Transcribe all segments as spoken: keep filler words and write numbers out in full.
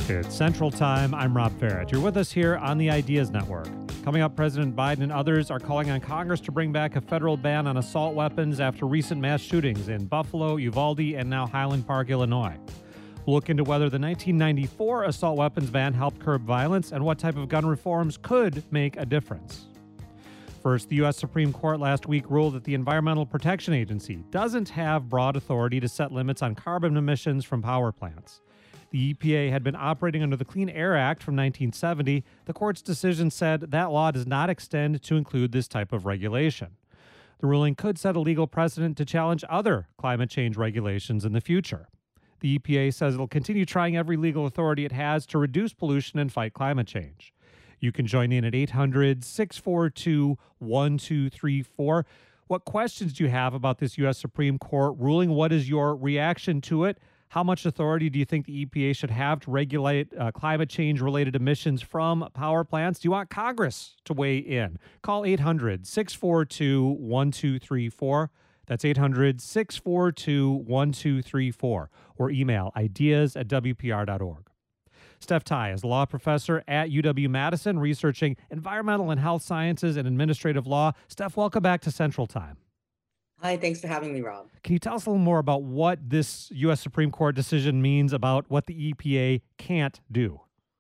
It's Central Time. I'm Rob Farrett. You're with us here on the Ideas Network. Coming up, President Biden and others are calling on Congress to bring back a federal ban on assault weapons after recent mass shootings in Buffalo, Uvalde, and now Highland Park, Illinois. We'll look into whether the nineteen ninety-four assault weapons ban helped curb violence and what type of gun reforms could make a difference. First, the U S Supreme Court last week ruled that the Environmental Protection Agency doesn't have broad authority to set limits on carbon emissions from power plants. The E P A had been operating under the Clean Air Act from nineteen seventy. The court's decision said that law does not extend to include this type of regulation. The ruling could set a legal precedent to challenge other climate change regulations in the future. The E P A says it'll continue trying every legal authority it has to reduce pollution and fight climate change. You can join in at eight hundred, six four two, one two three four. What questions do you have about this U S Supreme Court ruling? What is your reaction to it? How much authority do you think the E P A should have to regulate uh, climate change-related emissions from power plants? Do you want Congress to weigh in? Call eight hundred, six four two, one two three four. That's eight hundred, six four two, one two three four. Or email ideas at w p r dot org. Steph Tai is a law professor at U W-Madison, researching environmental and health sciences and administrative law. Steph, welcome back to Central Time. Hi, thanks for having me, Rob. Can you tell us a little more about what this U S Supreme Court decision means about what the E P A can't do?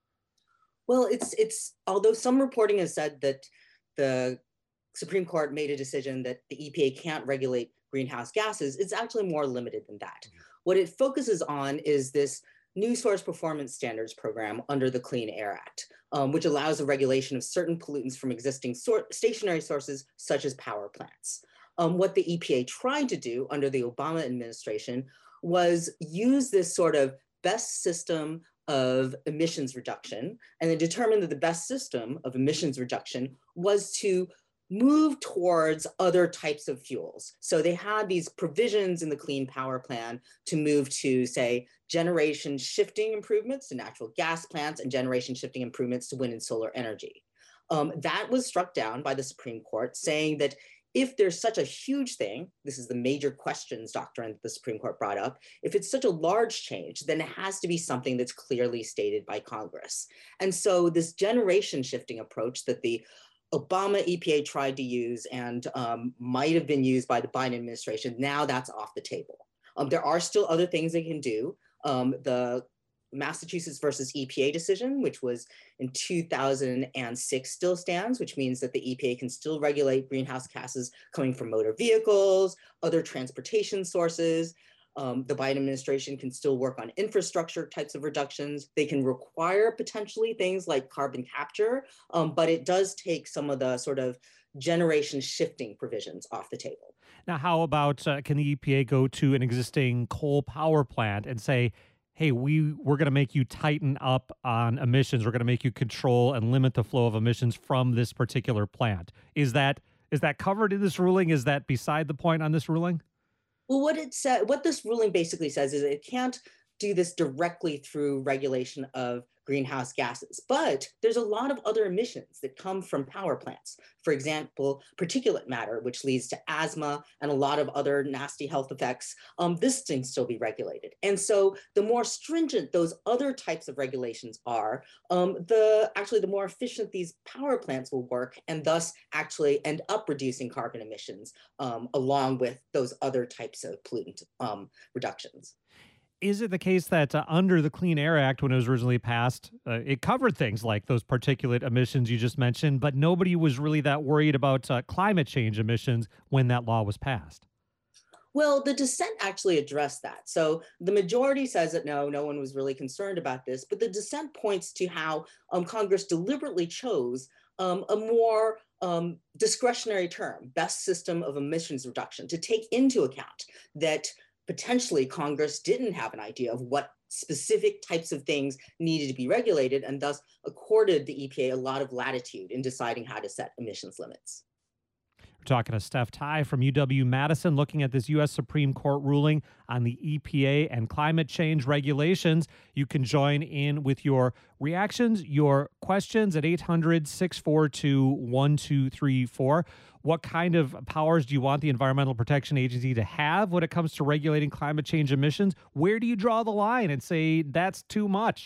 Well, it's it's although some reporting has said that the Supreme Court made a decision that the E P A can't regulate greenhouse gases, it's actually more limited than that. Mm-hmm. What it focuses on is this new source performance standards program under the Clean Air Act, um, which allows the regulation of certain pollutants from existing sor- stationary sources such as power plants. Um, what the E P A tried to do under the Obama administration was use this sort of best system of emissions reduction and then determine that the best system of emissions reduction was to move towards other types of fuels. So they had these provisions in the Clean Power Plan to move to, say, generation shifting improvements to natural gas plants and generation shifting improvements to wind and solar energy. Um, that was struck down by the Supreme Court, saying that if there's such a huge thing, this is the major questions doctrine that the Supreme Court brought up, if it's such a large change, then it has to be something that's clearly stated by Congress. And so this generation shifting approach that the Obama E P A tried to use and um, might have been used by the Biden administration, now that's off the table. Um, there are still other things they can do. Um, the Massachusetts versus E P A decision, which was in two thousand six, still stands, which means that the E P A can still regulate greenhouse gases coming from motor vehicles, other transportation sources. Um, the Biden administration can still work on infrastructure types of reductions. They can require potentially things like carbon capture, um, but it does take some of the sort of generation shifting provisions off the table. Now, how about uh, can the E P A go to an existing coal power plant and say, hey, we, we're going to make you tighten up on emissions. We're going to make you control and limit the flow of emissions from this particular plant. Is that is that covered in this ruling? Is that beside the point on this ruling? Well, what it said, what this ruling basically says is it can't do this directly through regulation of greenhouse gases, but there's a lot of other emissions that come from power plants. For example, particulate matter, which leads to asthma and a lot of other nasty health effects. Um, this can still be regulated. And so the more stringent those other types of regulations are, um, the actually the more efficient these power plants will work and thus actually end up reducing carbon emissions um, along with those other types of pollutant um, reductions. Is it the case that uh, under the Clean Air Act, when it was originally passed, uh, it covered things like those particulate emissions you just mentioned, but nobody was really that worried about uh, climate change emissions when that law was passed? Well, the dissent actually addressed that. So the majority says that no, no one was really concerned about this, but the dissent points to how um, Congress deliberately chose um, a more um, discretionary term, best system of emissions reduction, to take into account that potentially Congress didn't have an idea of what specific types of things needed to be regulated and thus accorded the E P A a lot of latitude in deciding how to set emissions limits. We're talking to Steph Tai from U W-Madison, looking at this U S Supreme Court ruling on the E P A and climate change regulations. You can join in with your reactions, your questions at eight hundred, six four two, one two three four. What kind of powers do you want the Environmental Protection Agency to have when it comes to regulating climate change emissions? Where do you draw the line and say that's too much?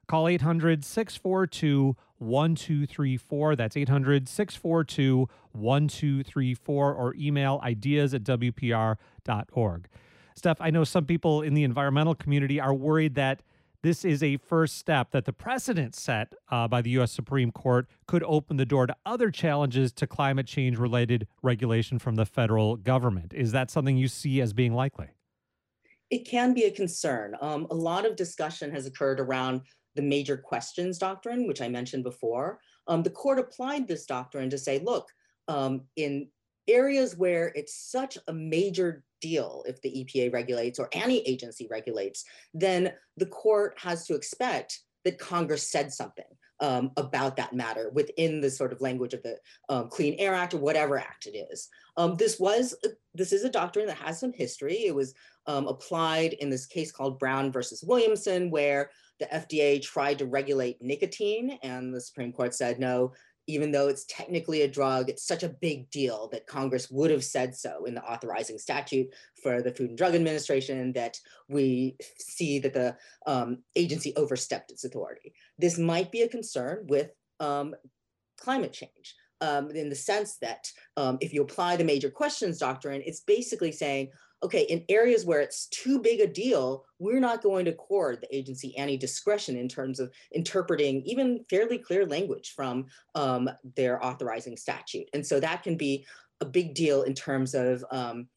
Call eight hundred, six four two, one two three four. That's eight hundred, six four two, one two three four, or email ideas at w p r dot org. Steph, I know some people in the environmental community are worried that this is a first step, that the precedent set uh, by the U S Supreme Court could open the door to other challenges to climate change-related regulation from the federal government. Is that something you see as being likely? It can be a concern. Um, a lot of discussion has occurred around the major questions doctrine, which I mentioned before. Um, the court applied this doctrine to say, look, um, in areas where it's such a major deal if the E P A regulates or any agency regulates, then the court has to expect that Congress said something um, about that matter within the sort of language of the um, Clean Air Act or whatever act it is. Um, this was this is a doctrine that has some history. It was um, applied in this case called Brown versus Williamson, where the F D A tried to regulate nicotine, and the Supreme Court said no. Even though it's technically a drug, it's such a big deal that Congress would have said so in the authorizing statute for the Food and Drug Administration that we see that the um, agency overstepped its authority. This might be a concern with um, climate change um, in the sense that um, if you apply the major questions doctrine, it's basically saying, okay, in areas where it's too big a deal, we're not going to accord the agency any discretion in terms of interpreting even fairly clear language from um, their authorizing statute. And so that can be a big deal in terms of um,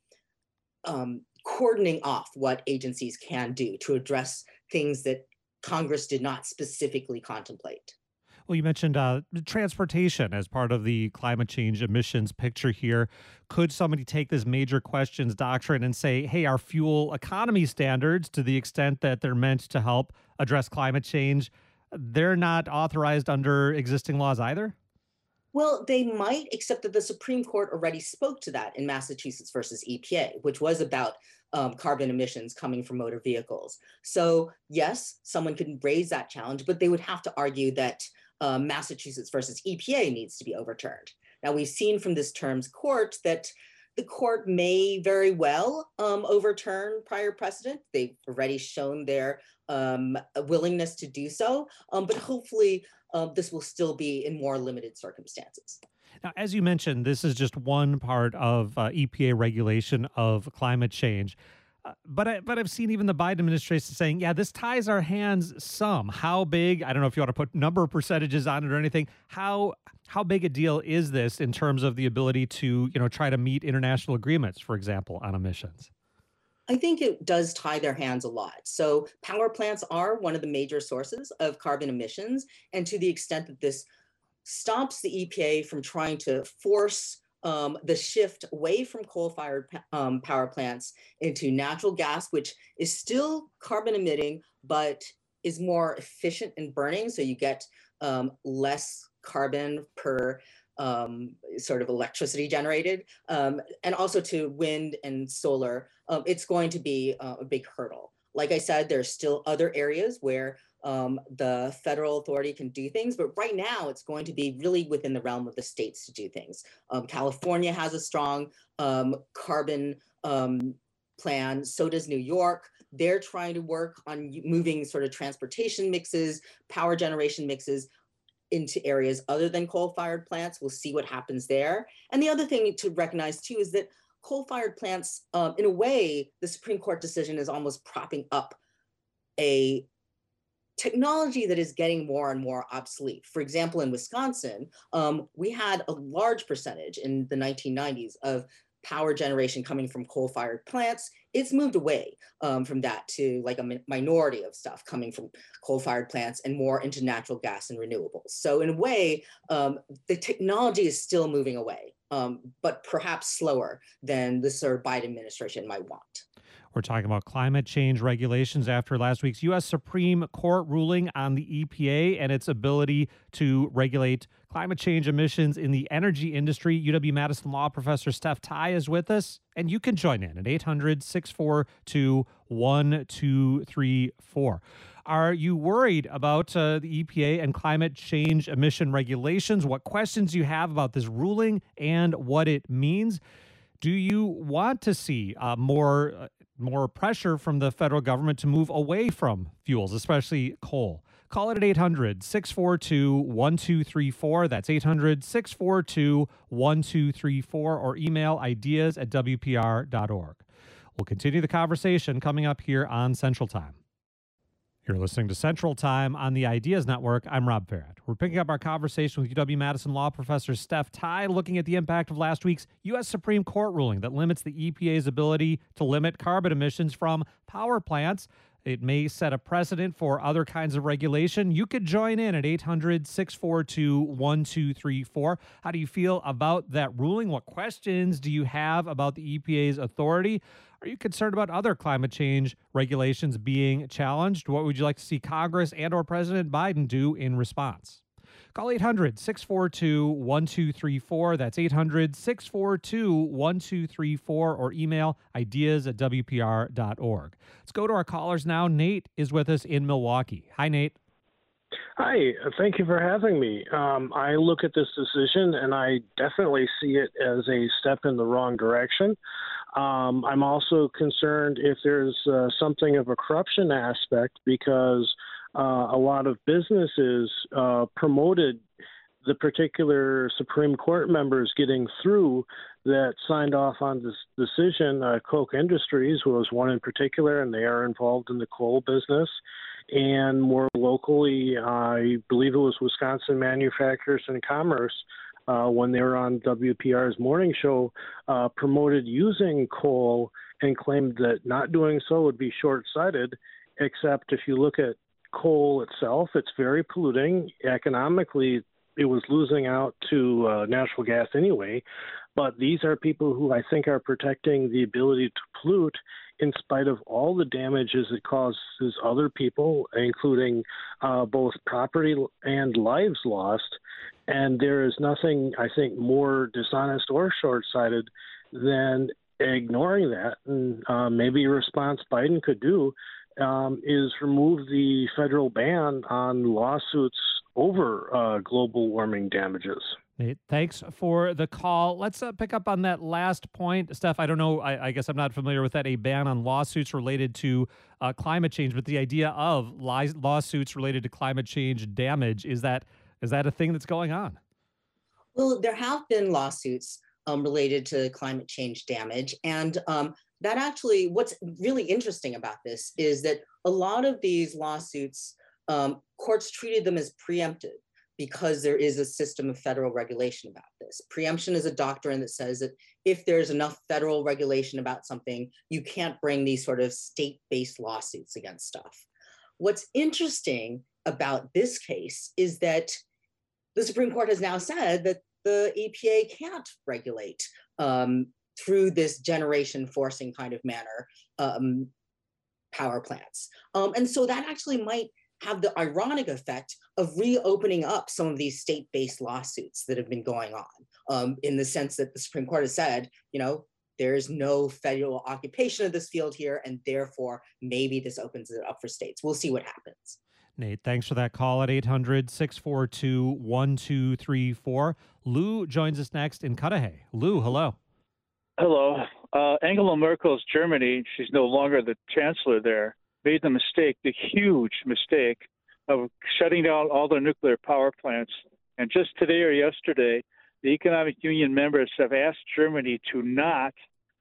um, cordoning off what agencies can do to address things that Congress did not specifically contemplate. Well, you mentioned uh, transportation as part of the climate change emissions picture here. Could somebody take this major questions doctrine and say, hey, our fuel economy standards, to the extent that they're meant to help address climate change, they're not authorized under existing laws either? Well, they might, except that the Supreme Court already spoke to that in Massachusetts versus E P A, which was about um, carbon emissions coming from motor vehicles. So yes, someone could raise that challenge, but they would have to argue that Uh, Massachusetts versus E P A needs to be overturned. Now, we've seen from this term's court that the court may very well um, overturn prior precedent. They've already shown their um, willingness to do so, um, but hopefully um, this will still be in more limited circumstances. Now, as you mentioned, this is just one part of uh, E P A regulation of climate change. Uh, but I, but I've seen even the Biden administration saying, yeah, this ties our hands some. How big? I don't know if you want to put number of percentages on it or anything. How how big a deal is this in terms of the ability to, you know, try to meet international agreements, for example, on emissions? I think it does tie their hands a lot. So power plants are one of the major sources of carbon emissions. And to the extent that this stops the E P A from trying to force Um, the shift away from coal-fired um, power plants into natural gas, which is still carbon emitting, but is more efficient in burning. So you get um, less carbon per um, sort of electricity generated. Um, and also to wind and solar, um, it's going to be uh, a big hurdle. Like I said, there's still other areas where um, the federal authority can do things, but right now it's going to be really within the realm of the states to do things. Um, California has a strong um, carbon um, plan, so does New York. They're trying to work on moving sort of transportation mixes, power generation mixes into areas other than coal-fired plants. We'll see what happens there. And the other thing to recognize too is that coal-fired plants, um, in a way, the Supreme Court decision is almost propping up a technology that is getting more and more obsolete. For example, in Wisconsin, um, we had a large percentage in the nineteen nineties of power generation coming from coal-fired plants. It's moved away um, from that to like a mi- minority of stuff coming from coal-fired plants and more into natural gas and renewables. So in a way, um, the technology is still moving away, um, but perhaps slower than the Sir Biden administration might want. We're talking about climate change regulations after last week's U S Supreme Court ruling on the E P A and its ability to regulate climate change emissions in the energy industry. U W-Madison law professor Steph Tai is with us, and you can join in at eight hundred, six four two, one two three four. Are you worried about uh, the E P A and climate change emission regulations? What questions you have about this ruling and what it means? Do you want to see uh, more uh, more pressure from the federal government to move away from fuels, especially coal? Call it at eight hundred, six four two, one two three four. That's eight hundred, six four two, one two three four, or email ideas at W P R dot org. We'll continue the conversation coming up here on Central Time. You're listening to Central Time on the Ideas Network. I'm Rob Farrett. We're picking up our conversation with U W-Madison law professor Steph Tye, looking at the impact of last week's U S Supreme Court ruling that limits the E P A's ability to limit carbon emissions from power plants. It may set a precedent for other kinds of regulation. You could join in at eight hundred, six four two, one two three four. How do you feel about that ruling? What questions do you have about the E P A's authority? Are you concerned about other climate change regulations being challenged? What would you like to see Congress and or President Biden do in response? Call eight hundred, six four two, one two three four. That's eight hundred, six four two, one two three four, or email ideas at W P R dot org. Let's go to our callers now. Nate is with us in Milwaukee. Hi, Nate. Hi, thank you for having me. Um, I look at this decision and I definitely see it as a step in the wrong direction. Um, I'm also concerned if there's uh, something of a corruption aspect because uh, a lot of businesses uh, promoted the particular Supreme Court members getting through that signed off on this decision. Uh, Koch Industries was one in particular, and they are involved in the coal business. And more locally, I believe it was Wisconsin Manufacturers and Commerce, uh, when they were on W P R's morning show, uh, promoted using coal and claimed that not doing so would be short-sighted, except if you look at coal itself, it's very polluting. Economically, it was losing out to uh, natural gas anyway. But these are people who I think are protecting the ability to pollute in spite of all the damages it causes other people, including uh, both property and lives lost. And there is nothing, I think, more dishonest or short-sighted than ignoring that. And uh, maybe a response Biden could do um, is remove the federal ban on lawsuits over uh, global warming damages. Nate, thanks for the call. Let's uh, pick up on that last point. Steph, I don't know, I, I guess I'm not familiar with that, a ban on lawsuits related to uh, climate change, but the idea of li- lawsuits related to climate change damage, is that is that a thing that's going on? Well, there have been lawsuits um, related to climate change damage. And um, that actually, what's really interesting about this is that a lot of these lawsuits, um, courts treated them as preempted, because there is a system of federal regulation about this. Preemption is a doctrine that says that if there's enough federal regulation about something, you can't bring these sort of state-based lawsuits against stuff. What's interesting about this case is that the Supreme Court has now said that the E P A can't regulate um, through this generation forcing kind of manner um, power plants. Um, and so that actually might have the ironic effect of reopening up some of these state-based lawsuits that have been going on, um, in the sense that the Supreme Court has said, you know, there is no federal occupation of this field here, and therefore maybe this opens it up for states. We'll see what happens. Nate, thanks for that call at eight hundred, six four two, one two three four. Lou joins us next in Cudahy. Lou, hello. Hello. Uh, Angela Merkel's Germany, she's no longer the chancellor there, made the mistake, the huge mistake of shutting down all their nuclear power plants. And just today or yesterday, the Economic Union members have asked Germany to not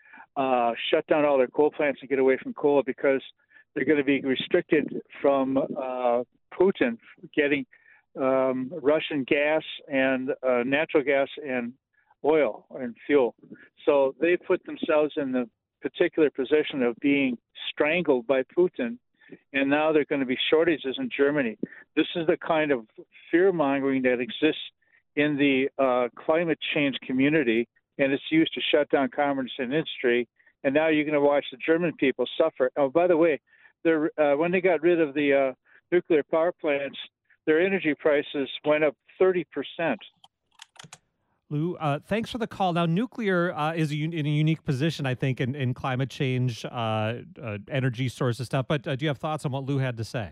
uh, shut down all their coal plants and get away from coal because they're going to be restricted from uh, Putin getting um, Russian gas and uh, natural gas and oil and fuel. So they put themselves in the particular position of being strangled by Putin, and now there are going to be shortages in Germany. This is the kind of fear-mongering that exists in the uh, climate change community, and it's used to shut down commerce and industry, and now you're going to watch the German people suffer. Oh, by the way, they're, uh, when they got rid of the uh, nuclear power plants, their energy prices went up thirty percent. Lou, uh, thanks for the call. Now, nuclear uh, is a un- in a unique position, I think, in, in climate change, uh, uh, energy sources stuff. But uh, do you have thoughts on what Lou had to say?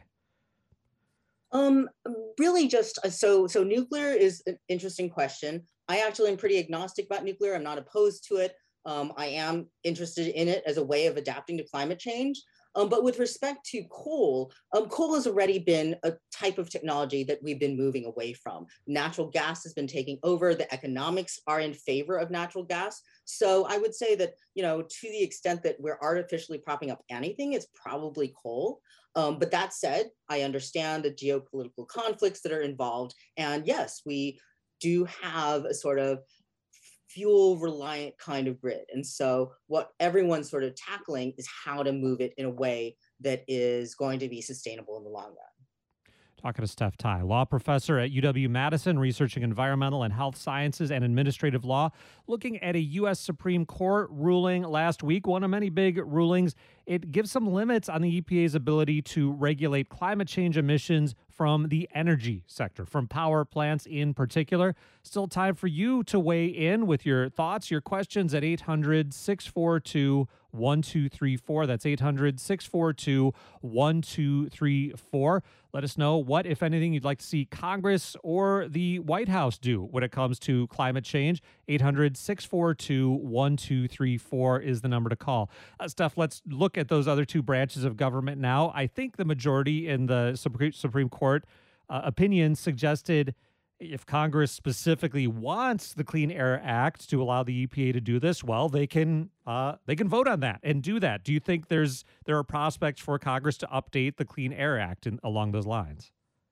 Um, really just, uh, so, so nuclear is an interesting question. I actually am pretty agnostic about nuclear. I'm not opposed to it. Um, I am interested in it as a way of adapting to climate change. Um, but with respect to coal, um, coal has already been a type of technology that we've been moving away from. Natural gas has been taking over. The economics are in favor of natural gas. So I would say that, you know, to the extent that we're artificially propping up anything, it's probably coal. Um, but that said, I understand the geopolitical conflicts that are involved. And yes, we do have a sort of fuel reliant kind of grid. And so what everyone's sort of tackling is how to move it in a way that is going to be sustainable in the long run. Talking to Steph Tai, law professor at U W-Madison, researching environmental and health sciences and administrative law, looking at a U S Supreme Court ruling last week, one of many big rulings. It gives some limits on the E P A's ability to regulate climate change emissions from the energy sector, from power plants in particular. Still time for you to weigh in with your thoughts, your questions at eight hundred, six four two, one two three four. That's eight hundred, six four two, one two three four. Let us know what, if anything, you'd like to see Congress or the White House do when it comes to climate change. eight hundred, six four two, one two three four is the number to call. Uh, Steph, let's look at those other two branches of government now. I think the majority in the Supreme Court uh, opinion suggested if Congress specifically wants the Clean Air Act to allow the E P A to do this, well, they can uh, they can vote on that and do that. Do you think there's there are prospects for Congress to update the Clean Air Act in, along those lines?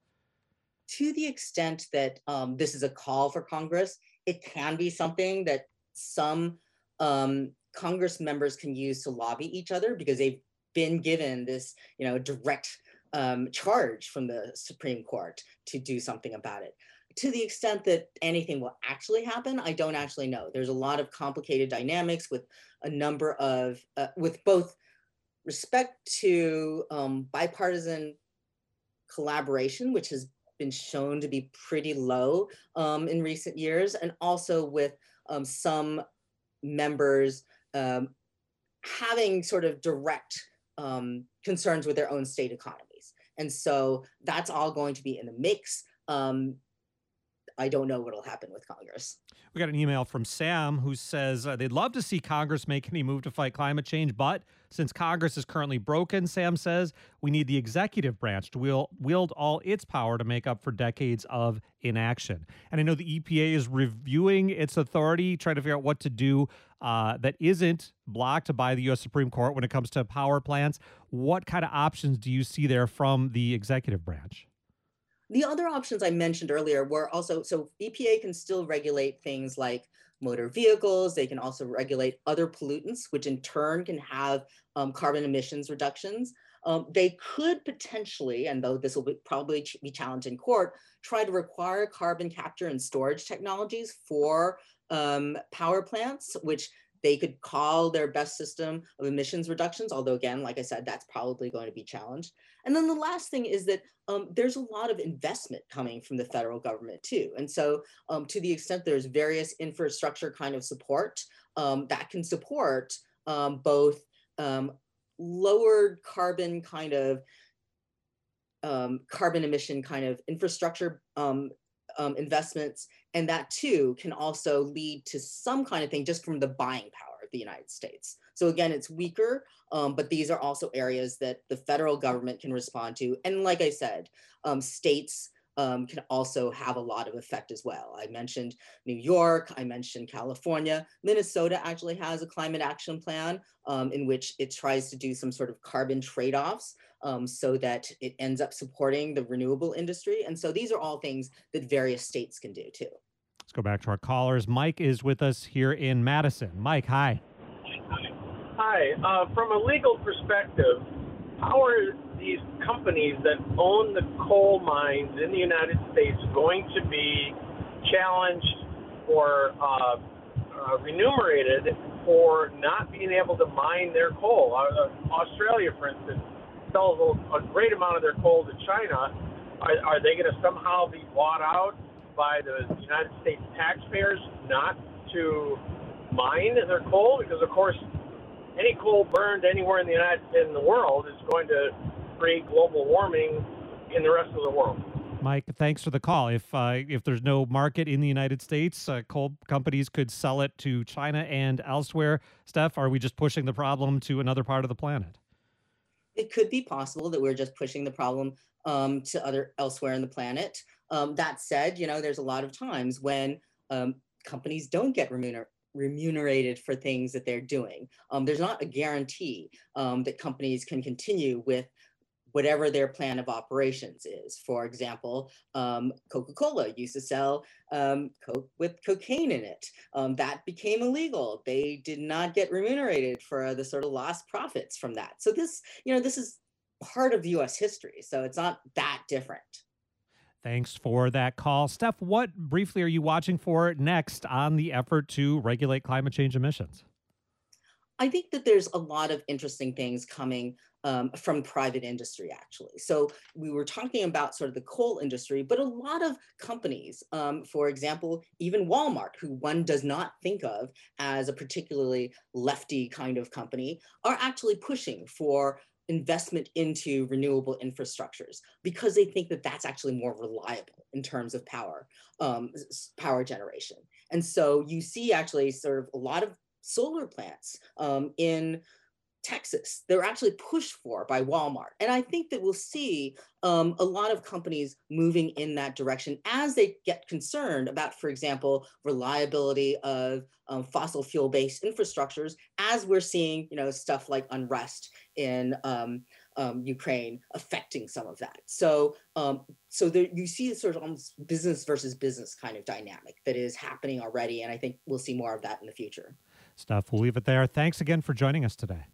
To the extent that um, this is a call for Congress, it can be something that some um, Congress members can use to lobby each other because they've been given this, you know, direct um, charge from the Supreme Court to do something about it. To the extent that anything will actually happen, I don't actually know. There's a lot of complicated dynamics with a number of, uh, with both respect to um, bipartisan collaboration, which has been shown to be pretty low um, in recent years, and also with um, some members um, having sort of direct um, concerns with their own state economies. And so that's all going to be in the mix. Um, I don't know what'll happen with Congress. We got an email from Sam who says uh, they'd love to see Congress make any move to fight climate change, but since Congress is currently broken, Sam says, we need the executive branch to wield, wield all its power to make up for decades of inaction. And I know the E P A is reviewing its authority, trying to figure out what to do uh, that isn't blocked by the U S Supreme Court when it comes to power plants. What kind of options do you see there from the executive branch? The other options I mentioned earlier were also, so E P A can still regulate things like motor vehicles. They can also regulate other pollutants, which in turn can have um, carbon emissions reductions. Um, they could potentially, and though this will be probably ch- be challenged in court, try to require carbon capture and storage technologies for um, power plants, which they could call their best system of emissions reductions, although again, like I said, that's probably going to be challenged. And then the last thing is that um, there's a lot of investment coming from the federal government too. And so um, to the extent there's various infrastructure kind of support um, that can support um, both um, lowered carbon kind of um, carbon emission kind of infrastructure um, um, investments. And that too can also lead to some kind of thing just from the buying power of the United States. So again, it's weaker, um, but these are also areas that the federal government can respond to. And like I said, um, states um, can also have a lot of effect as well. I mentioned New York, I mentioned California. Minnesota actually has a climate action plan um, in which it tries to do some sort of carbon trade-offs um, so that it ends up supporting the renewable industry. And so these are all things that various states can do too. Let's go back to our callers. Mike is with us here in Madison. Mike, hi. Hi. Uh, from a legal perspective, how are these companies that own the coal mines in the United States going to be challenged or uh, uh, remunerated for not being able to mine their coal? Uh, Australia, for instance, sells a, a great amount of their coal to China. Are, are they going to somehow be bought out by the United States taxpayers not to mine their coal? Because, of course, any coal burned anywhere in the United in the world is going to create global warming in the rest of the world. Mike, thanks for the call. If uh, if there's no market in the United States, uh, coal companies could sell it to China and elsewhere. Steph, are we just pushing the problem to another part of the planet? It could be possible that we're just pushing the problem um, to other elsewhere in the planet. Um, that said, you know, there's a lot of times when um, companies don't get remuner- remunerated for things that they're doing. Um, there's not a guarantee um, that companies can continue with whatever their plan of operations is. For example, um, Coca-Cola used to sell um, Coke with cocaine in it. Um, that became illegal. They did not get remunerated for the sort of lost profits from that. So this, you know, this is part of U S history. So it's not that different. Thanks for that call. Steph, what briefly are you watching for next on the effort to regulate climate change emissions? I think that there's a lot of interesting things coming um, from private industry, actually. So we were talking about sort of the coal industry, but a lot of companies, um, for example, even Walmart, who one does not think of as a particularly lefty kind of company, are actually pushing for investment into renewable infrastructures because they think that that's actually more reliable in terms of power, um, power generation. And so you see actually sort of a lot of solar plants um, in Texas. They're actually pushed for by Walmart. And I think that we'll see um, a lot of companies moving in that direction as they get concerned about, for example, reliability of um, fossil fuel-based infrastructures, as we're seeing, you know, stuff like unrest in um, um, Ukraine affecting some of that. So, um, so there, you see this sort of almost business versus business kind of dynamic that is happening already. And I think we'll see more of that in the future. Steph, we'll leave it there. Thanks again for joining us today.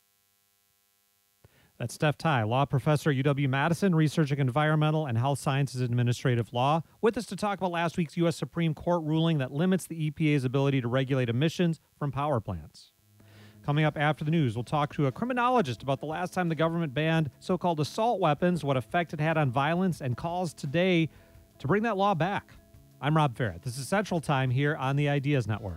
That's Steph Tai, law professor at U W-Madison, researching environmental and health sciences administrative law, with us to talk about last week's U S Supreme Court ruling that limits the E P A's ability to regulate emissions from power plants. Coming up after the news, we'll talk to a criminologist about the last time the government banned so-called assault weapons, what effect it had on violence, and calls today to bring that law back. I'm Rob Ferret. This is Central Time here on the Ideas Network.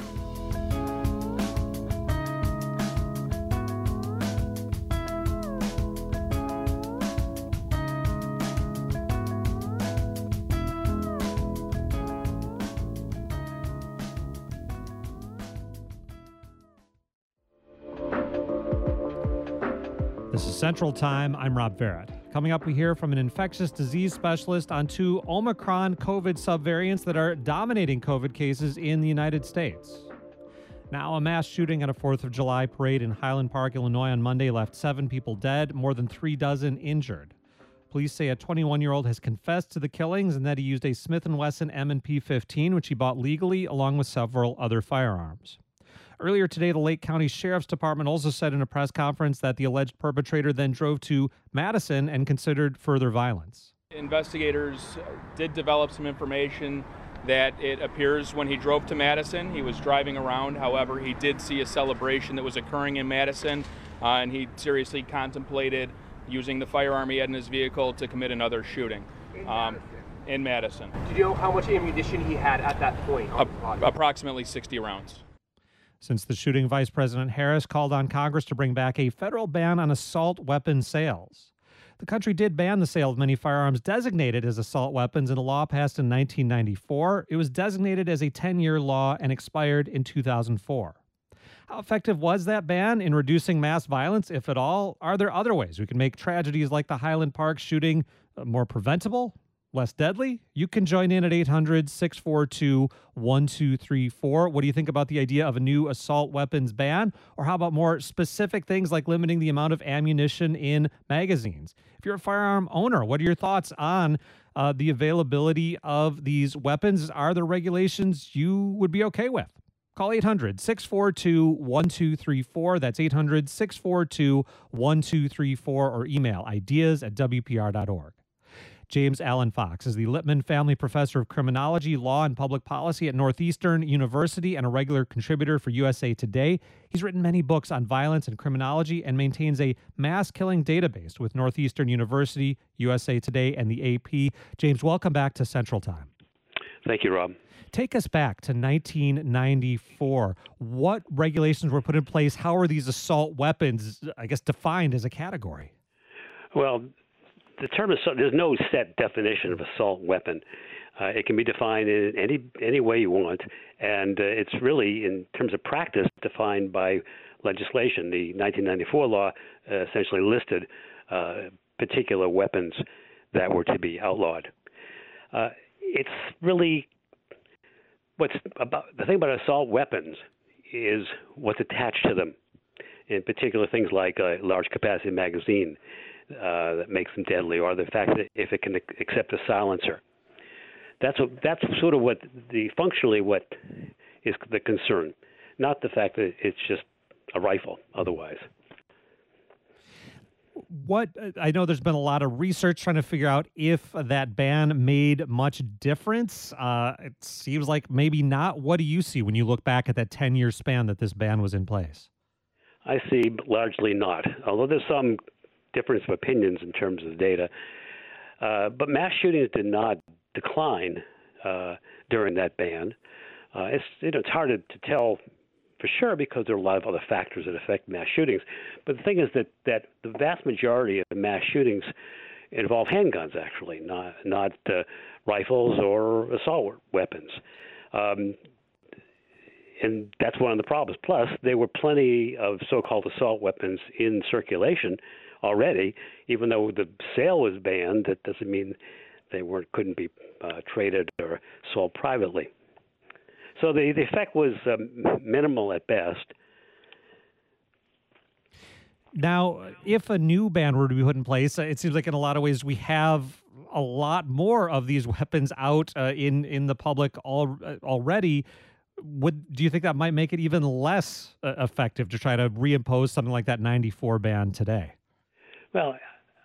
This is Central Time. I'm Rob Ferret. Coming up, we hear from an infectious disease specialist on two Omicron COVID subvariants that are dominating COVID cases in the United States. Now, a mass shooting at a fourth of July parade in Highland Park, Illinois on Monday left seven people dead, more than three dozen injured. Police say a twenty-one-year-old has confessed to the killings and that he used a Smith and Wesson M and P fifteen, which he bought legally, along with several other firearms. Earlier today, the Lake County Sheriff's Department also said in a press conference that the alleged perpetrator then drove to Madison and considered further violence. Investigators did develop some information that it appears when he drove to Madison, he was driving around. However, he did see a celebration that was occurring in Madison, uh, and he seriously contemplated using the firearm he had in his vehicle to commit another shooting. In um, Madison? In Madison. Did you know how much ammunition he had at that point? On A- approximately sixty rounds. Since the shooting, Vice President Harris called on Congress to bring back a federal ban on assault weapon sales. The country did ban the sale of many firearms designated as assault weapons in a law passed in nineteen ninety-four. It was designated as a ten-year law and expired in two thousand four. How effective was that ban in reducing mass violence, if at all? Are there other ways we can make tragedies like the Highland Park shooting more preventable, less deadly? You can join in at eight hundred, six four two, one two three four. What do you think about the idea of a new assault weapons ban? Or how about more specific things like limiting the amount of ammunition in magazines? If you're a firearm owner, what are your thoughts on uh, the availability of these weapons? Are there regulations you would be okay with? Call eight hundred, six four two, one two three four. That's eight hundred, six four two, one two three four, or email ideas at w p r dot org. James Allen Fox is the Lippman Family Professor of Criminology, Law, and Public Policy at Northeastern University and a regular contributor for U S A Today. He's written many books on violence and criminology and maintains a mass killing database with Northeastern University, U S A Today, and the A P. James, welcome back to Central Time. Thank you, Rob. Take us back to nineteen ninety-four. What regulations were put in place? How are these assault weapons, I guess, defined as a category? Well, the term assault, there's no set definition of assault weapon. Uh, it can be defined in any any way you want, and uh, it's really, in terms of practice, defined by legislation. The nineteen ninety-four law uh, essentially listed uh, particular weapons that were to be outlawed. Uh, it's really what's about the thing about assault weapons is what's attached to them. In particular, things like a large capacity magazine uh, that makes them deadly, or the fact that if it can accept a silencer. That's what, that's sort of what the functionally what is the concern, not the fact that it's just a rifle otherwise. What I know there's been a lot of research trying to figure out if that ban made much difference. Uh, it seems like maybe not. What do you see when you look back at that ten-year span that this ban was in place? I see largely not, although there's some difference of opinions in terms of the data. Uh, but mass shootings did not decline uh, during that ban. Uh, it's, you know, it's hard to, to tell for sure because there are a lot of other factors that affect mass shootings. But the thing is that, that the vast majority of mass shootings involve handguns, actually, not, not uh, rifles or assault weapons. Um, And that's one of the problems. Plus, there were plenty of so-called assault weapons in circulation already. Even though the sale was banned, that doesn't mean they weren't couldn't be uh, traded or sold privately. So the, the effect was um, minimal at best. Now, if a new ban were to be put in place, it seems like in a lot of ways we have a lot more of these weapons out uh, in in the public all, uh, already. Would do you think that might make it even less uh, effective to try to reimpose something like that ninety-four ban today? Well,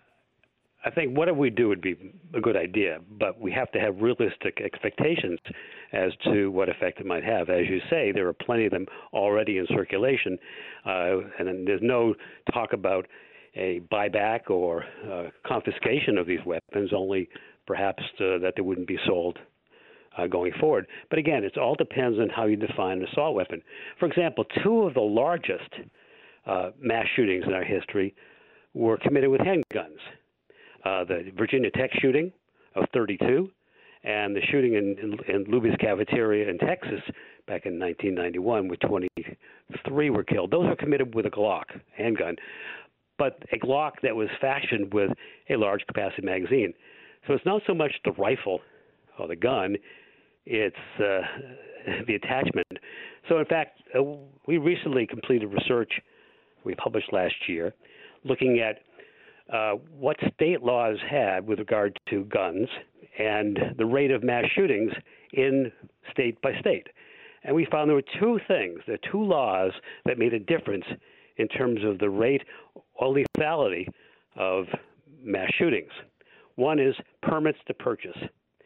I think whatever we do would be a good idea, but we have to have realistic expectations as to what effect it might have. As you say, there are plenty of them already in circulation, uh, and there's no talk about a buyback or uh, confiscation of these weapons, only perhaps uh, that they wouldn't be sold Uh, going forward. But again, it all depends on how you define an assault weapon. For example, two of the largest uh, mass shootings in our history were committed with handguns. Uh, the Virginia Tech shooting of thirty-two and the shooting in, in, in Luby's Cafeteria in Texas back in nineteen ninety-one where twenty-three were killed. Those were committed with a Glock handgun, but a Glock that was fashioned with a large capacity magazine. So it's not so much the rifle or the gun, it's uh, the attachment. So in fact, uh, we recently completed research we published last year looking at uh, what state laws had with regard to guns and the rate of mass shootings in state by state. And we found there were two things, there are two laws that made a difference in terms of the rate or lethality of mass shootings. One is permits to purchase,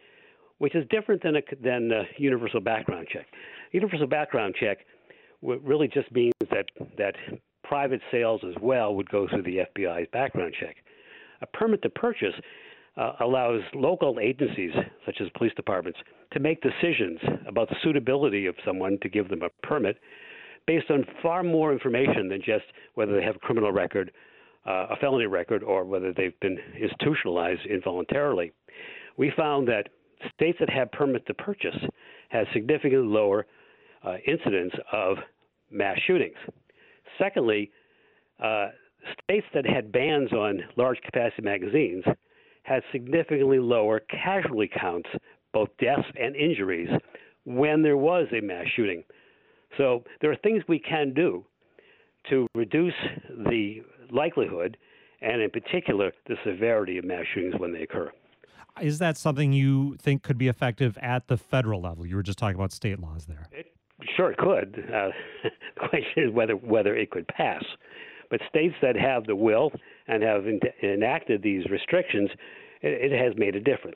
which is different than a than a universal background check. Universal background check really just means that that private sales as well would go through the F B I's background check. A permit to purchase uh, allows local agencies, such as police departments, to make decisions about the suitability of someone to give them a permit based on far more information than just whether they have a criminal record, uh, a felony record, or whether they've been institutionalized involuntarily. We found that states that have permit to purchase have significantly lower uh, incidence of mass shootings. Secondly, uh, states that had bans on large capacity magazines had significantly lower casualty counts, both deaths and injuries, when there was a mass shooting. So there are things we can do to reduce the likelihood and, in particular, the severity of mass shootings when they occur. Is that something you think could be effective at the federal level? You were just talking about state laws there. It, sure, it could. Uh, the question is whether whether it could pass. But states that have the will and have en- enacted these restrictions, it, it has made a difference.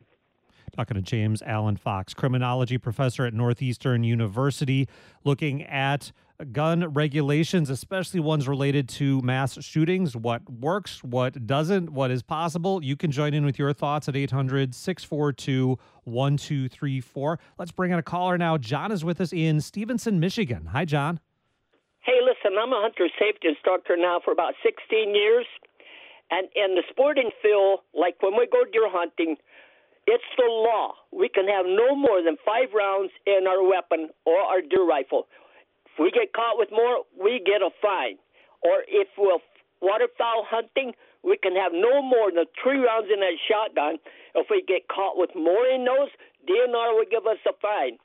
Talking to James Alan Fox, criminology professor at Northeastern University, looking at gun regulations, especially ones related to mass shootings, what works, what doesn't, what is possible. You can join in with your thoughts at eight hundred, six four two, one two three four. Let's bring in a caller now. John is with us in Stevenson, Michigan. Hi, John. Hey, listen, I'm a hunter safety instructor now for about sixteen years. And in the sporting field, like when we go deer hunting, it's the law. We can have no more than five rounds in our weapon or our deer rifle. If we get caught with more, we get a fine. Or if we're waterfowl hunting, we can have no more than three rounds in that shotgun. If we get caught with more in those, D N R will give us a fine.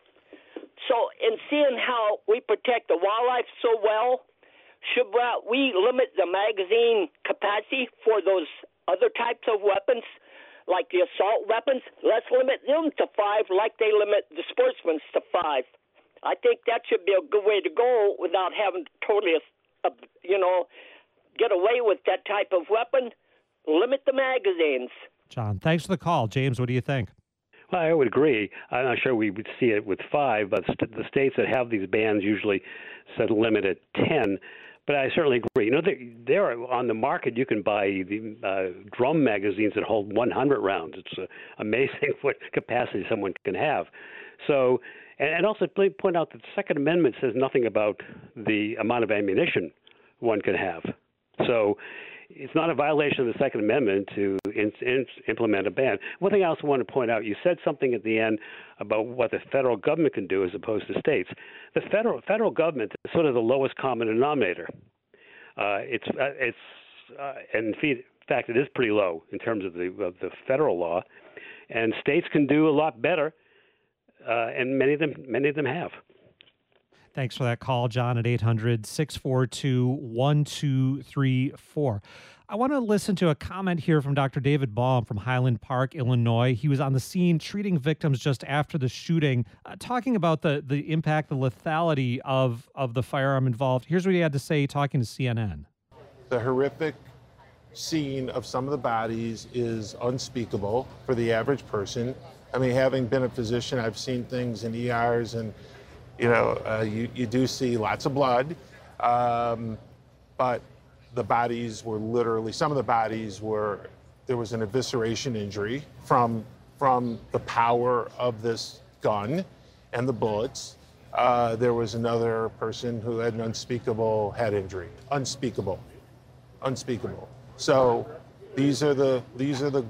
So in seeing how we protect the wildlife so well, should we limit the magazine capacity for those other types of weapons, like the assault weapons? Let's limit them to five like they limit the sportsmen's to five. I think that should be a good way to go without having to totally, uh, you know, get away with that type of weapon. Limit the magazines. John, thanks for the call. James, what do you think? Well, I would agree. I'm not sure we would see it with five, but st- the states that have these bans usually set a limit at ten. But I certainly agree. You know, there, there are, on the market, you can buy the uh, drum magazines that hold one hundred rounds. It's uh, amazing what capacity someone can have. So, and, and also point out that the Second Amendment says nothing about the amount of ammunition one can have. So it's not a violation of the Second Amendment to in, in, implement a ban. One thing I also want to point out, you said something at the end about what the federal government can do as opposed to states. The federal federal government is sort of the lowest common denominator. Uh, it's uh, it's uh, and in fact it is pretty low in terms of the of the federal law, and states can do a lot better, uh, and many of them many of them have. Thanks for that call, John, at eight hundred, six four two, one two three four. I want to listen to a comment here from Doctor David Baum from Highland Park, Illinois. He was on the scene treating victims just after the shooting, uh, talking about the, the impact, the lethality of, of the firearm involved. Here's what he had to say talking to C N N. The horrific scene of some of the bodies is unspeakable for the average person. I mean, having been a physician, I've seen things in E Rs and You know, uh, you, you do see lots of blood, um, but the bodies were literally, some of the bodies were, there was an evisceration injury from, from the power of this gun and the bullets. Uh, there was another person who had an unspeakable head injury, unspeakable, unspeakable. So these are the, these are the,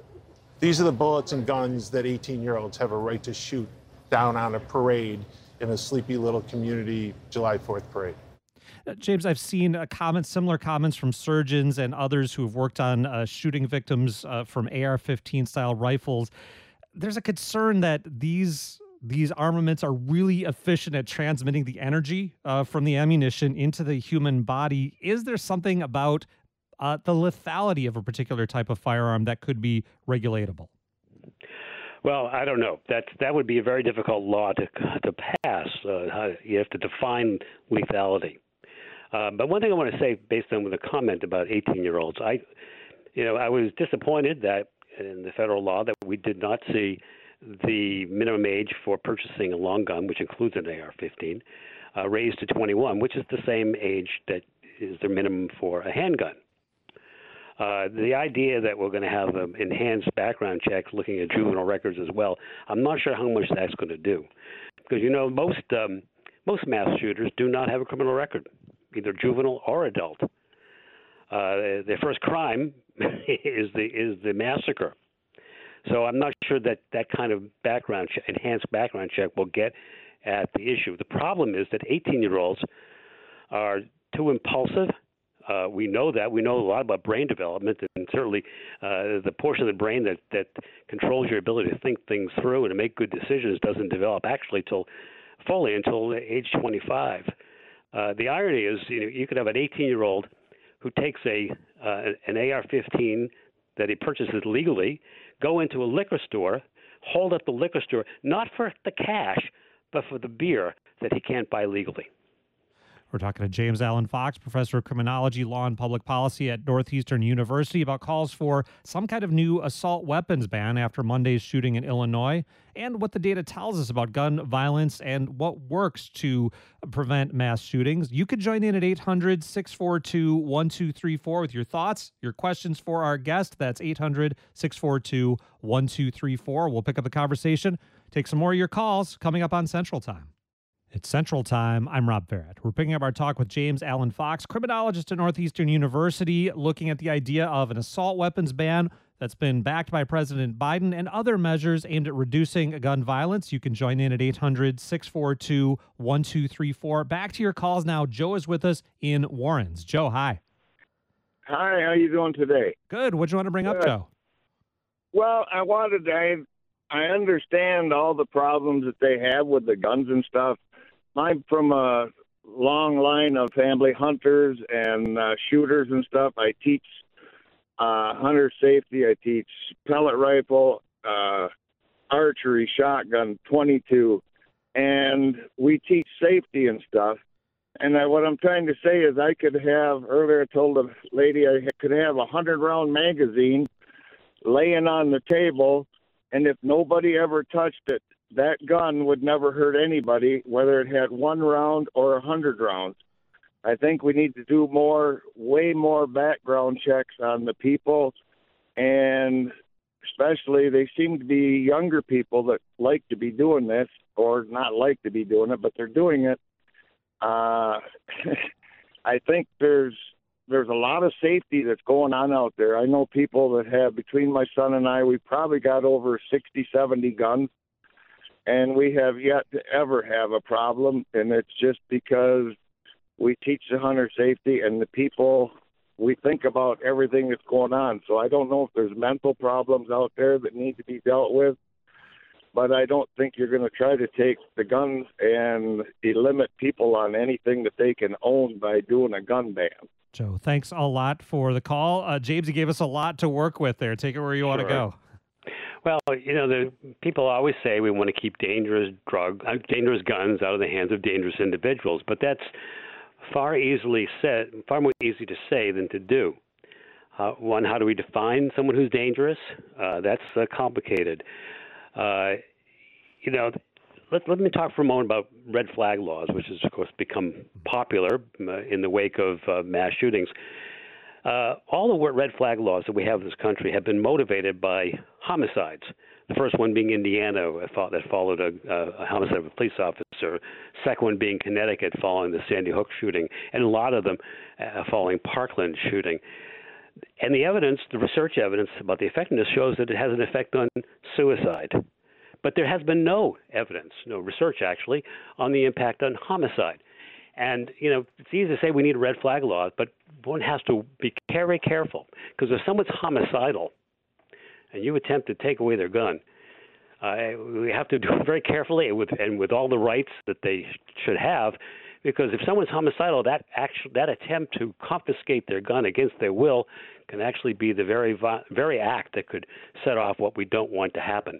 these are the bullets and guns that eighteen-year-olds have a right to shoot down on a parade in a sleepy little community July fourth parade. Uh, James, I've seen uh, comments, similar comments from surgeons and others who have worked on uh, shooting victims uh, from A R fifteen style rifles. There's a concern that these these armaments are really efficient at transmitting the energy uh, from the ammunition into the human body. Is there something about uh, the lethality of a particular type of firearm that could be regulatable? Well, I don't know. That that would be a very difficult law to to pass. Uh, how, you have to define lethality. Uh, but one thing I want to say, based on the comment about eighteen-year-olds, I, you know, I was disappointed that in the federal law that we did not see the minimum age for purchasing a long gun, which includes an A R fifteen, uh, raised to twenty-one, which is the same age that is the minimum for a handgun. Uh, the idea that we're going to have um, enhanced background checks looking at juvenile records as well, I'm not sure how much that's going to do. Because, you know, most um, most mass shooters do not have a criminal record, either juvenile or adult. Uh, their first crime is the is the massacre. So I'm not sure that that kind of background check, enhanced background check will get at the issue. The problem is that eighteen-year-olds are too impulsive. Uh, we know that. We know a lot about brain development, and certainly uh, the portion of the brain that, that controls your ability to think things through and to make good decisions doesn't develop actually till fully until age twenty-five. Uh, the irony is, you know, you could have an eighteen-year-old who takes a uh, an A R fifteen that he purchases legally, go into a liquor store, hold up the liquor store, not for the cash, but for the beer that he can't buy legally. We're talking to James Alan Fox, professor of criminology, law, and public policy at Northeastern University, about calls for some kind of new assault weapons ban after Monday's shooting in Illinois, and what the data tells us about gun violence and what works to prevent mass shootings. You could join in at eight hundred, six four two, one two three four with your thoughts, your questions for our guest. That's eight hundred, six four two, one two three four. We'll pick up the conversation, take some more of your calls coming up on Central Time. It's Central Time. I'm Rob Farrett. We're picking up our talk with James Alan Fox, criminologist at Northeastern University, looking at the idea of an assault weapons ban that's been backed by President Biden and other measures aimed at reducing gun violence. You can join in at eight hundred, six four two, one two three four. Back to your calls now. Joe is with us in Warrens. Joe, hi. Hi, how you doing today? Good. What do you want to bring Good. up, Joe? Well, I wanted to, I, I understand all the problems that they have with the guns and stuff. I'm from a long line of family hunters and uh, shooters and stuff. I teach uh, hunter safety. I teach pellet rifle, uh, archery, shotgun, twenty-two, and we teach safety and stuff. And I, what I'm trying to say is I could have, earlier I told a lady I could have a hundred-round magazine laying on the table, and if nobody ever touched it, that gun would never hurt anybody, whether it had one round or a hundred rounds. I think we need to do more, way more background checks on the people, and especially they seem to be younger people that like to be doing this, or not like to be doing it, but they're doing it. Uh, I think there's there's a lot of safety that's going on out there. I know people that have, between my son and I, we probably got over sixty, seventy guns. And we have yet to ever have a problem, and it's just because we teach the hunter safety and the people, we think about everything that's going on. So I don't know if there's mental problems out there that need to be dealt with, but I don't think you're going to try to take the guns and limit people on anything that they can own by doing a gun ban. Joe, thanks a lot for the call. Uh, James, you gave us a lot to work with there. Take it where you want to go. Well, you know, the people always say we want to keep dangerous drug, uh, dangerous guns out of the hands of dangerous individuals, but that's far easily said, far more easy to say than to do. Uh, one, how do we define someone who's dangerous? Uh, that's uh, complicated. Uh, you know, let let me talk for a moment about red flag laws, which has of course become popular uh, in the wake of uh, mass shootings. Uh, all the red flag laws that we have in this country have been motivated by homicides. The first one being Indiana, that followed a, a homicide of a police officer. Second one being Connecticut, following the Sandy Hook shooting, and a lot of them uh, following Parkland shooting. And the evidence, the research evidence about the effectiveness shows that it has an effect on suicide. But there has been no evidence, no research actually, on the impact on homicide. And, you know, it's easy to say we need red flag laws, but one has to be very careful, because if someone's homicidal and you attempt to take away their gun, uh, we have to do it very carefully and with, and with all the rights that they should have, because if someone's homicidal, that actual, that attempt to confiscate their gun against their will can actually be the very, very act that could set off what we don't want to happen.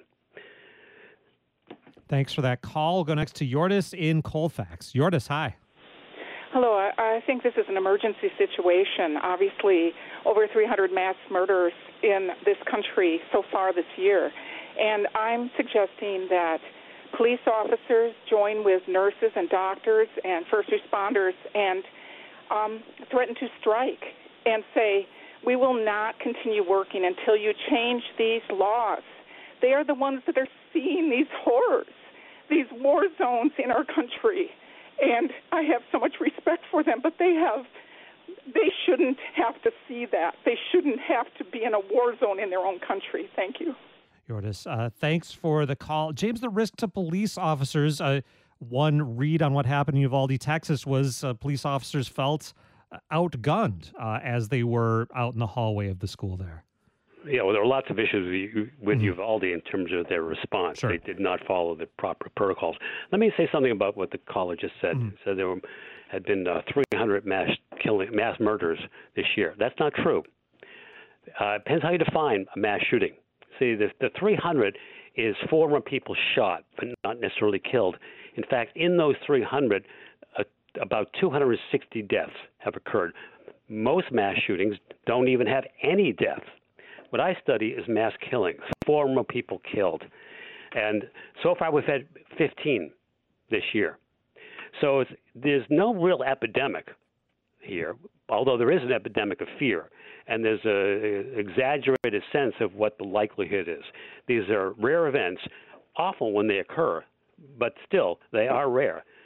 Thanks for that call. We'll go next to Yordis in Colfax. Yordis, hi. Hello. I, I think this is an emergency situation. Obviously, over three hundred mass murders in this country so far this year. And I'm suggesting that police officers join with nurses and doctors and first responders and um, threaten to strike and say, we will not continue working until you change these laws. They are the ones that are seeing these horrors, these war zones in our country. And I have so much respect for them, but they have, they shouldn't have to see that. They shouldn't have to be in a war zone in their own country. Thank you. Yordis, uh, thanks for the call. James, the risk to police officers, uh, one read on what happened in Uvalde, Texas, was uh, police officers felt outgunned uh, as they were out in the hallway of the school there. Yeah, well, there were lots of issues with mm-hmm. Uvalde in terms of their response. Sure. They did not follow the proper protocols. Let me say something about what the caller just said. Mm-hmm. He said there were, had been uh, three hundred mass killing, mass murders this year. That's not true. Uh, it depends how you define a mass shooting. See, the, the three hundred is former people shot, but not necessarily killed. In fact, in those three hundred, uh, about two hundred sixty deaths have occurred. Most mass shootings don't even have any deaths. What I study is mass killings, former people killed. And so far we've had fifteen this year. So it's, there's no real epidemic here, although there is an epidemic of fear. And there's an exaggerated sense of what the likelihood is. These are rare events, awful when they occur, but still, they are rare.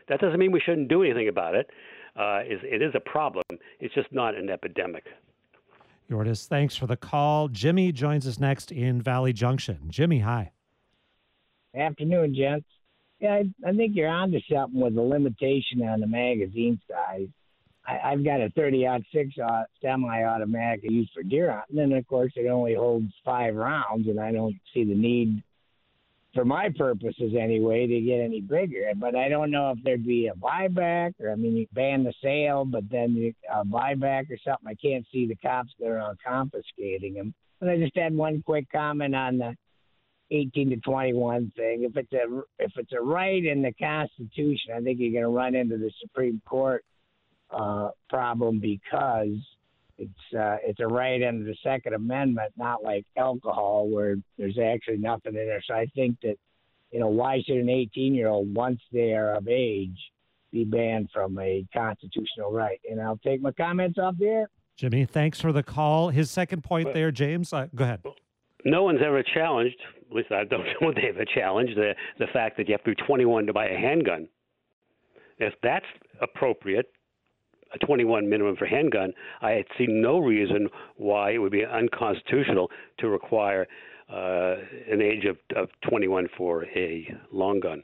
That doesn't mean we shouldn't do anything about it. Uh, it is a problem. It's just not an epidemic. Yortis, thanks for the call. Jimmy joins us next in Valley Junction. Jimmy, hi. Afternoon, gents. Yeah, I, I think you're onto something with the limitation on the magazine size. I, I've got a thirty aught six semi-automatic I use for deer hunting, and of course it only holds five rounds, and I don't see the need, for my purposes anyway, to get any bigger. But I don't know if there'd be a buyback, or I mean, you ban the sale, but then you, a buyback or something. I can't see the cops that are on confiscating them. But I just had one quick comment on the eighteen to twenty-one thing. If it's a if it's a right in the Constitution, I think you're going to run into the Supreme Court uh, problem because it's uh, it's a right under the Second Amendment, not like alcohol where there's actually nothing in there. So I think that, you know, why should an eighteen-year-old, once they are of age, be banned from a constitutional right? And I'll take my comments off the air. Jimmy, thanks for the call. His second point there, James, uh, go ahead. No one's ever challenged, at least I don't know if they ever challenged, the, the fact that you have to be twenty-one to buy a handgun. If that's appropriate, a twenty-one minimum for handgun, I see no reason why it would be unconstitutional to require uh, an age of, of twenty-one for a long gun.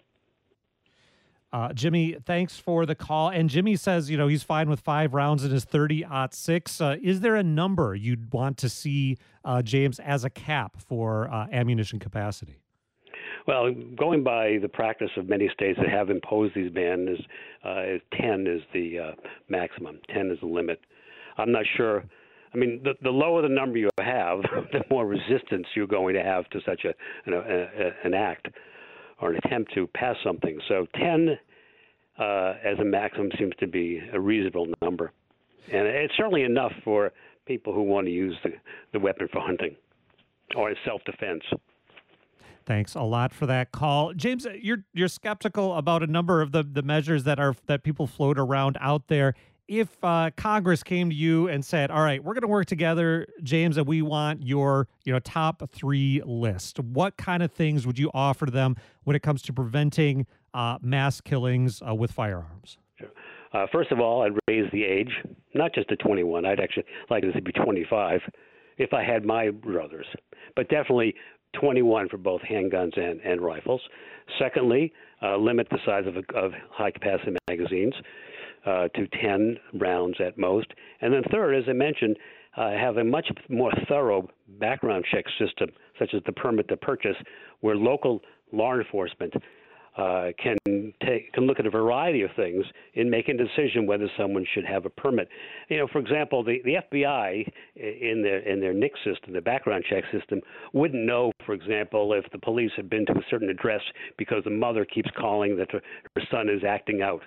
Uh, Jimmy, thanks for the call. And Jimmy says, you know, he's fine with five rounds in his thirty aught six. Uh, is there a number you'd want to see, uh, James, as a cap for uh, ammunition capacity? Well, going by the practice of many states that have imposed these bans, is, uh, is ten is the uh, maximum. ten is the limit. I'm not sure. I mean, the, the lower the number you have, the more resistance you're going to have to such a, you know, a, a, an act or an attempt to pass something. So ten uh, as a maximum seems to be a reasonable number. And it's certainly enough for people who want to use the, the weapon for hunting or self-defense. Thanks a lot for that call. James, you're you're skeptical about a number of the, the measures that are that people float around out there. If uh, Congress came to you and said, all right, we're going to work together, James, and we want your you know top three list, what kind of things would you offer to them when it comes to preventing uh, mass killings uh, with firearms? Sure. Uh, first of all, I'd raise the age, not just to twenty-one. I'd actually like it to be twenty-five if I had my druthers, but definitely twenty-one for both handguns and, and rifles. Secondly, uh, limit the size of, of high-capacity magazines uh, to ten rounds at most. And then third, as I mentioned, uh, have a much more thorough background check system, such as the permit to purchase, where local law enforcement uh, can take can look at a variety of things in making a decision whether someone should have a permit. You know, for example, the, the F B I in their in their N I C system, the background check system, wouldn't know, for example, if the police had been to a certain address because the mother keeps calling that her, her son is acting out.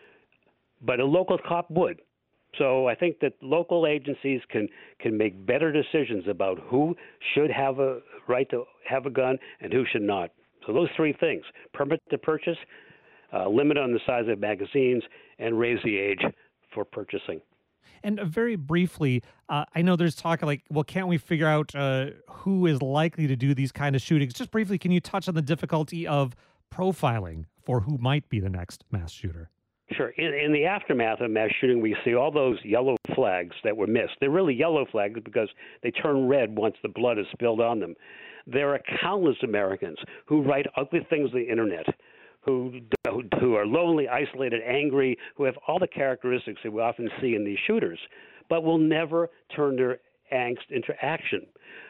But a local cop would. So I think that local agencies can can make better decisions about who should have a right to have a gun and who should not. So those three things: permit to purchase, uh, limit on the size of magazines, and raise the age for purchasing. And uh, very briefly, uh, I know there's talk like, well, can't we figure out uh, who is likely to do these kind of shootings? Just briefly, can you touch on the difficulty of profiling for who might be the next mass shooter? Sure. In, in the aftermath of mass shooting, we see all those yellow flags that were missed. They're really yellow flags because they turn red once the blood is spilled on them. There are countless Americans who write ugly things on the internet, who who are lonely, isolated, angry, who have all the characteristics that we often see in these shooters, but will never turn their angst into action.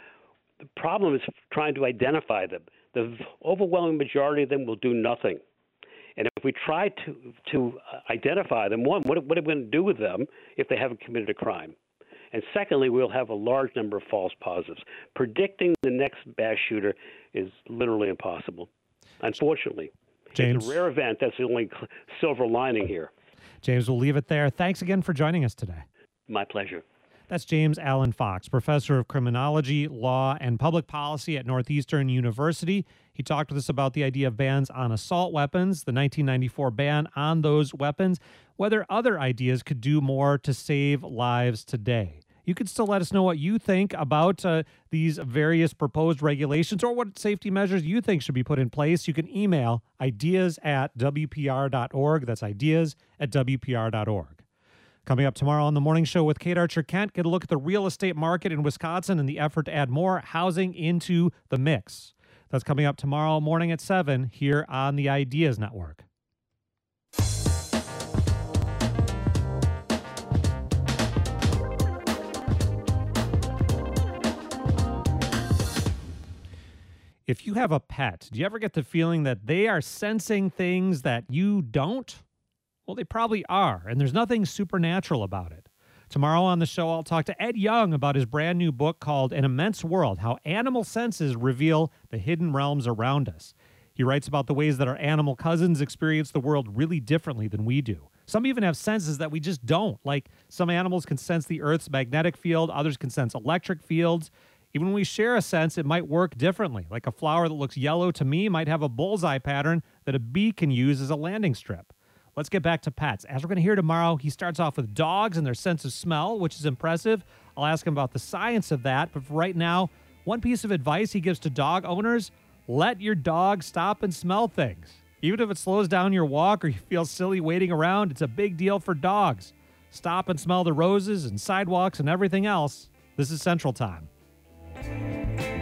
The problem is trying to identify them. The overwhelming majority of them will do nothing. And if we try to to identify them, one, what, what are we going to do with them if they haven't committed a crime? And secondly, we'll have a large number of false positives. Predicting the next mass shooter is literally impossible, unfortunately. James, it's a rare event. That's the only silver lining here. James, we'll leave it there. Thanks again for joining us today. My pleasure. That's James Allen Fox, professor of criminology, law, and public policy at Northeastern University. He talked with us about the idea of bans on assault weapons, the nineteen ninety-four ban on those weapons, whether other ideas could do more to save lives today. You can still let us know what you think about uh, these various proposed regulations or what safety measures you think should be put in place. You can email ideas at W P R dot org. That's ideas at W P R dot org. Coming up tomorrow on the morning show with Kate Archer-Kent, get a look at the real estate market in Wisconsin and the effort to add more housing into the mix. That's coming up tomorrow morning at seven here on the Ideas Network. If you have a pet, do you ever get the feeling that they are sensing things that you don't? Well, they probably are, and there's nothing supernatural about it. Tomorrow on the show, I'll talk to Ed Young about his brand new book called An Immense World, How Animal Senses Reveal the Hidden Realms Around Us. He writes about the ways that our animal cousins experience the world really differently than we do. Some even have senses that we just don't. Like some animals can sense the Earth's magnetic field, others can sense electric fields. Even when we share a sense, it might work differently. Like a flower that looks yellow to me might have a bullseye pattern that a bee can use as a landing strip. Let's get back to pets. As we're going to hear tomorrow, he starts off with dogs and their sense of smell, which is impressive. I'll ask him about the science of that. But for right now, one piece of advice he gives to dog owners: let your dog stop and smell things. Even if it slows down your walk or you feel silly waiting around, it's a big deal for dogs. Stop and smell the roses and sidewalks and everything else. This is Central Time.